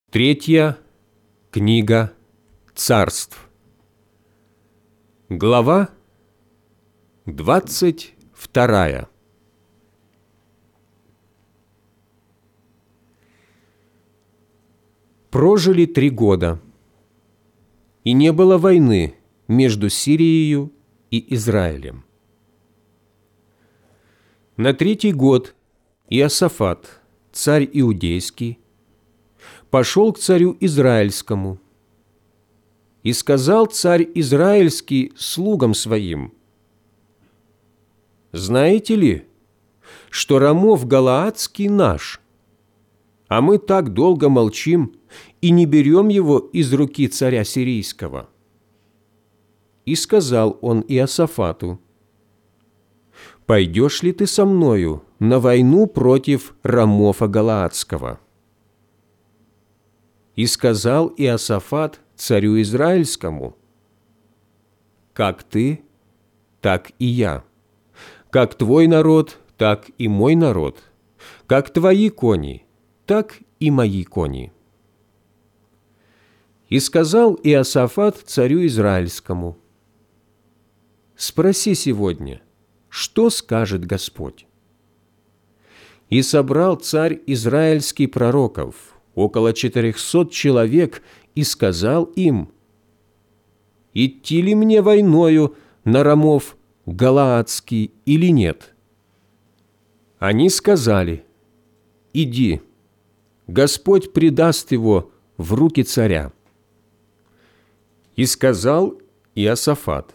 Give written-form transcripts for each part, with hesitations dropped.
Третья книга Царств. Глава 22. Прожили 3 года, и не было войны между Сирией и Израилем. На 3-й год Иосафат, царь иудейский, пошел к царю Израильскому. И сказал царь Израильский слугам своим: «Знаете ли, что Рамов Галаадский наш, а мы так долго молчим и не берем его из руки царя сирийского?» И сказал он Иосафату: «Пойдешь ли ты со мною на войну против Рамофа Галаадского?» И сказал Иосафат царю Израильскому: «Как ты, так и я, как твой народ, так и мой народ, как твои кони, так и мои кони». И сказал Иосафат царю Израильскому: «Спроси сегодня, что скажет Господь». И собрал царь Израильский пророков, около 400 человек, и сказал им: «Идти ли мне войною на Рамов Галаадский или нет?» Они сказали: «Иди, Господь предаст его в руки царя». И сказал Иосафат: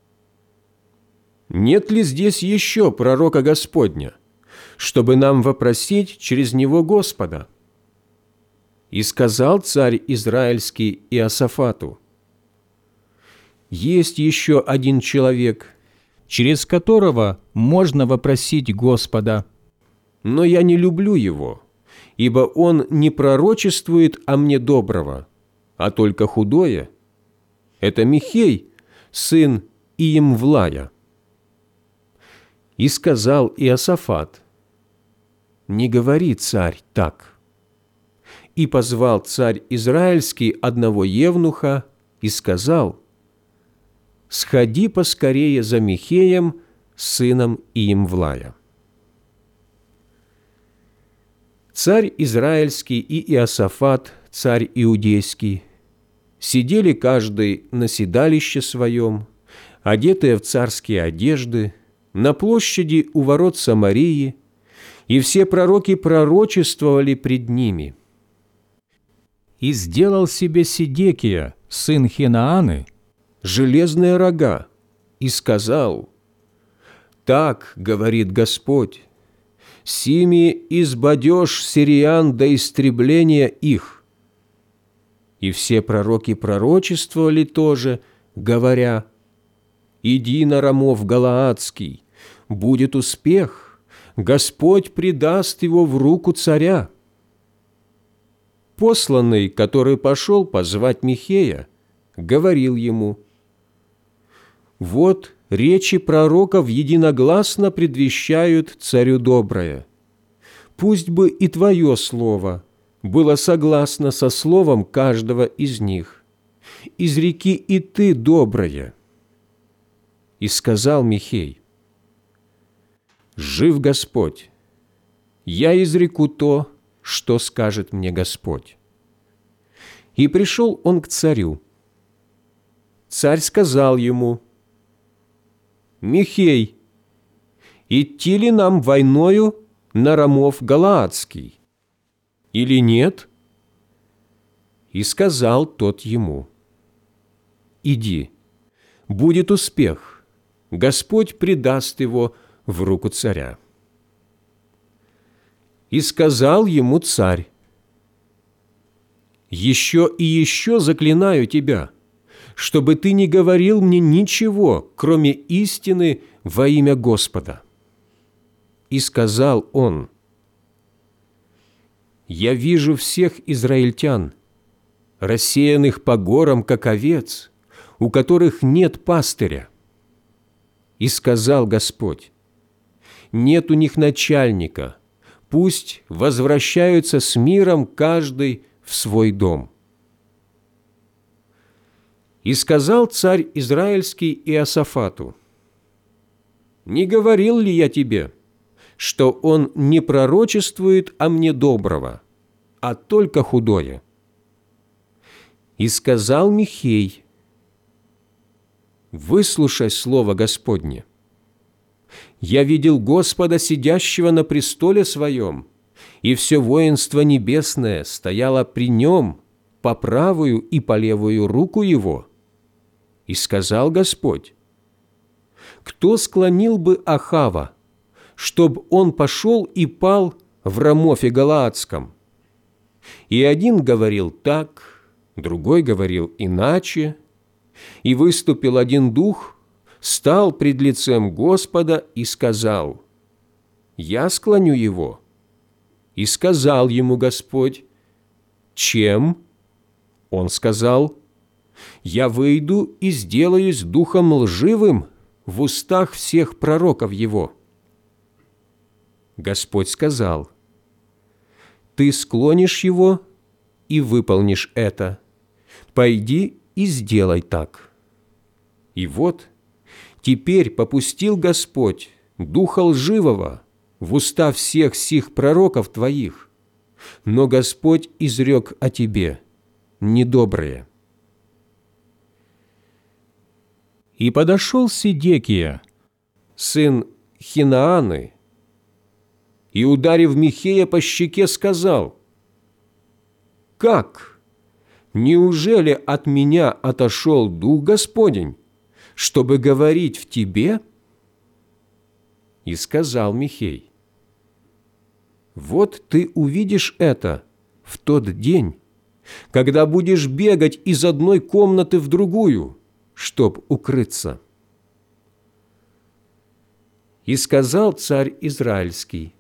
«Нет ли здесь еще пророка Господня, чтобы нам вопросить через него Господа?» И сказал царь Израильский Иосафату: «Есть еще один человек, через которого можно вопросить Господа, но я не люблю его, ибо он не пророчествует о мне доброго, а только худое. Это Михей, сын Иемвлая». И сказал Иосафат: «Не говори, царь, так». И позвал царь Израильский одного евнуха и сказал: «Сходи поскорее за Михеем, сыном Иемвлая». Царь Израильский и Иосафат, царь Иудейский, сидели каждый на седалище своем, одетые в царские одежды, на площади у ворот Самарии, и все пророки пророчествовали пред ними. И сделал себе Седекия, сын Хинааны, железные рога, и сказал: «Так говорит Господь, сими избадешь сириян до истребления их». И все пророки пророчествовали тоже, говоря: «Иди на Рамов Галаадский, будет успех, Господь предаст его в руку царя». Посланный, который пошел позвать Михея, говорил ему: «Вот речи пророков единогласно предвещают царю доброе. Пусть бы и твое слово было согласно со словом каждого из них. Изреки и ты доброе». И сказал Михей: «Жив Господь, я изреку то, что скажет мне Господь». И пришел он к царю. Царь сказал ему: «Михей, идти ли нам войною на Рамов Галаадский, или нет?» И сказал тот ему: «Иди, будет успех, Господь предаст его в руку царя». И сказал ему царь: «Еще и еще заклинаю тебя, чтобы ты не говорил мне ничего, кроме истины во имя Господа». И сказал он: «Я вижу всех израильтян, рассеянных по горам, как овец, у которых нет пастыря». И сказал Господь: «Нет у них начальника, пусть возвращаются с миром каждый в в свой дом. И сказал царь Израильский Иосафату: «Не говорил ли я тебе, что он не пророчествует о мне доброго, а только худое?» И сказал Михей: «Выслушай слово Господне. Я видел Господа, сидящего на престоле своем, и все воинство небесное стояло при нем по правую и по левую руку его. И сказал Господь: кто склонил бы Ахава, чтоб он пошел и пал в Рамофе Галаадском? И один говорил так, другой говорил иначе, и выступил один дух, стал пред лицем Господа и сказал: я склоню его. И сказал ему Господь: чем? Он сказал: я выйду и сделаюсь духом лживым в устах всех пророков его. Господь сказал: ты склонишь его и выполнишь это. Пойди и сделай так. И вот теперь попустил Господь духа лживого в уста всех сих пророков твоих, но Господь изрек о тебе недоброе». И подошел Сидекия, сын Хинааны, и, ударив Михея по щеке, сказал: «Как? Неужели от меня отошел Дух Господень, чтобы говорить в тебе?» И сказал Михей: «Вот ты увидишь это в тот день, когда будешь бегать из одной комнаты в другую, чтоб укрыться». И сказал царь Израильский: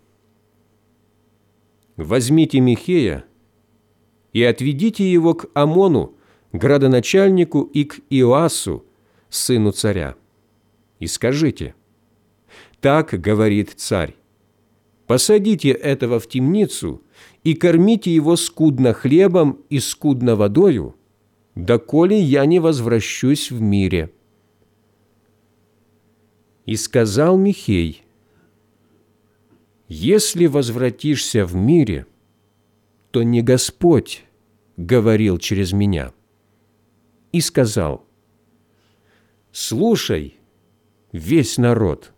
«Возьмите Михея и отведите его к Амону, градоначальнику, и к Иоасу, сыну царя, и скажите: так говорит царь, посадите этого в темницу и кормите его скудно хлебом и скудно водою, доколе я не возвращусь в мире». И сказал Михей: «Если возвратишься в мире, то не Господь говорил через меня». И сказал: «Слушай, весь народ».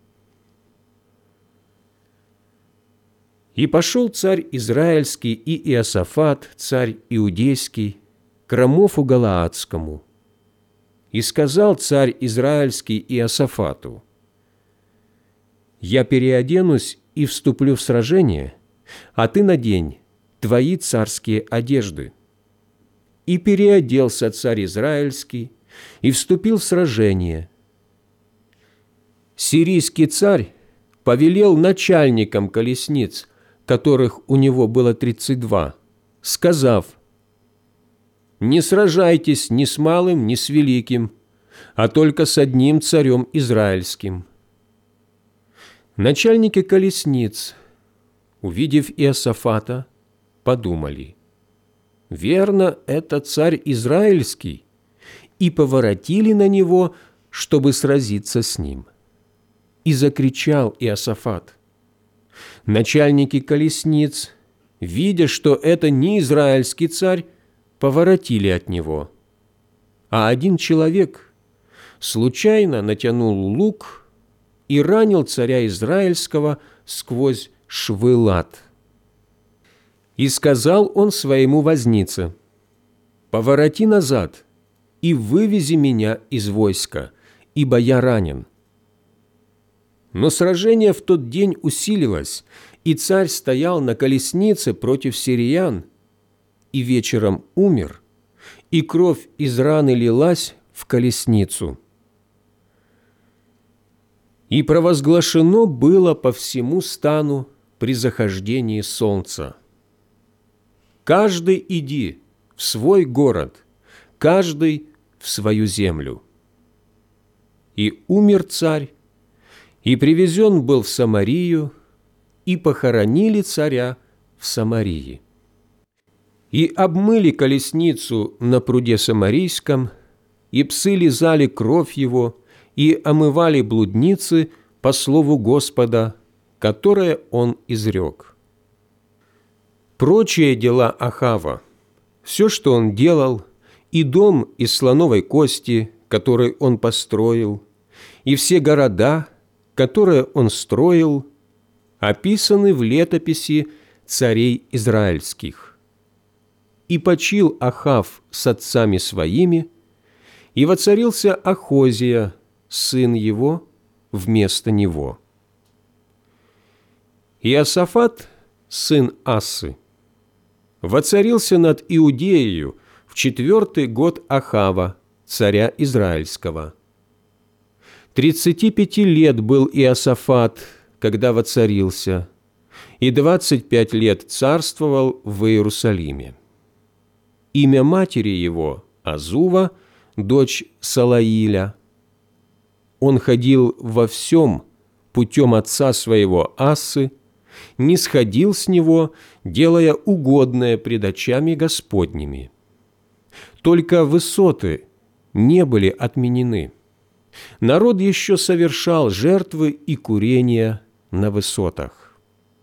И пошел царь Израильский и Иосафат, царь Иудейский, к Рамофу Галаадскому. И сказал царь Израильский Иосафату: «Я переоденусь и вступлю в сражение, а ты надень твои царские одежды». И переоделся царь Израильский и вступил в сражение. Сирийский царь повелел начальникам колесниц, которых у него было 32, сказав: «Не сражайтесь ни с малым, ни с великим, а только с одним царем израильским». Начальники колесниц, увидев Иосафата, подумали: «Верно, это царь израильский», и поворотили на него, чтобы сразиться с ним. И закричал Иосафат. Начальники колесниц, видя, что это не израильский царь, поворотили от него. А один человек случайно натянул лук и ранил царя Израильского сквозь швы лат. И сказал он своему вознице: «Повороти назад и вывези меня из войска, ибо я ранен». Но сражение в тот день усилилось, и царь стоял на колеснице против сириян, и вечером умер, и кровь из раны лилась в колесницу. И провозглашено было по всему стану при захождении солнца: «Каждый иди в свой город, каждый в свою землю». И умер царь, и привезен был в Самарию, и похоронили царя в Самарии. И обмыли колесницу на пруде Самарийском, и псы лизали кровь его, и омывали блудницы по слову Господа, которое он изрек. Прочие дела Ахава, все, что он делал, и дом из слоновой кости, который он построил, и все города, которые он строил, описаны в летописи царей израильских. И почил Ахав с отцами своими, и воцарился Ахозия, сын его, вместо него. Иосафат, сын Ассы, воцарился над Иудеею в 4-й год Ахава, царя Израильского. 35 лет был Иосафат, когда воцарился, и 25 лет царствовал в Иерусалиме. Имя матери его – Азува, дочь Салаиля. Он ходил во всем путем отца своего Ассы, не сходил с него, делая угодное пред очами Господними. Только высоты не были отменены. Народ еще совершал жертвы и курения на высотах.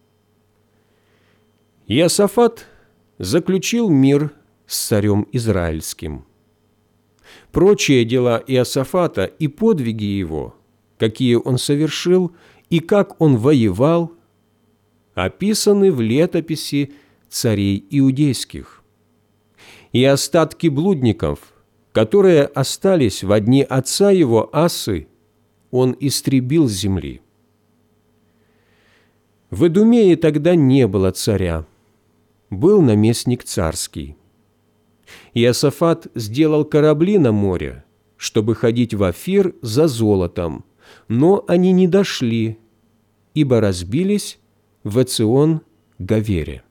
Иосафат заключил мир с царем Израильским. Прочие дела Иосафата и подвиги его, какие он совершил и как он воевал, описаны в летописи царей иудейских. И остатки блудников, которые остались во дни отца его Ассы, он истребил с земли. В Идумее тогда не было царя, был наместник царский. Иосафат сделал корабли на море, чтобы ходить в Офир за золотом, но они не дошли, ибо разбились в Эцион-Гавере.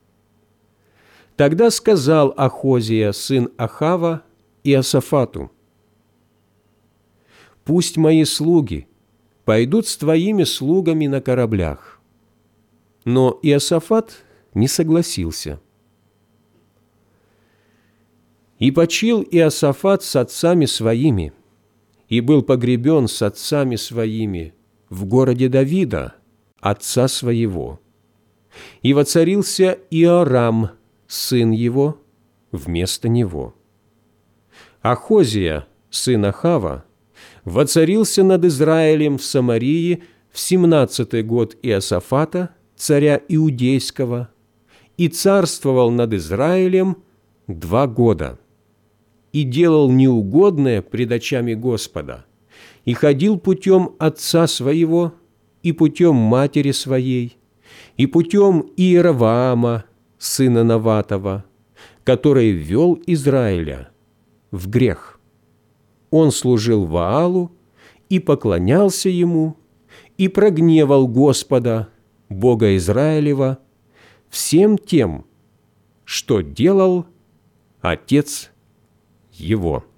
Тогда сказал Ахозия, сын Ахава, Иосафату: «Пусть мои слуги пойдут с твоими слугами на кораблях». Но Иосафат не согласился. И почил Иосафат с отцами своими, и был погребен с отцами своими в городе Давида, отца своего. И воцарился Иорам, сын его, вместо него. Ахозия, сын Ахава, воцарился над Израилем в Самарии в 17-й год Иосафата, царя Иудейского, и царствовал над Израилем 2 года, и делал неугодное пред очами Господа, и ходил путем отца своего, и путем матери своей, и путем Иеровоама, сына Наватова, который ввел Израиля в грех. Он служил Ваалу и поклонялся ему, и прогневал Господа, Бога Израилева, всем тем, что делал отец его.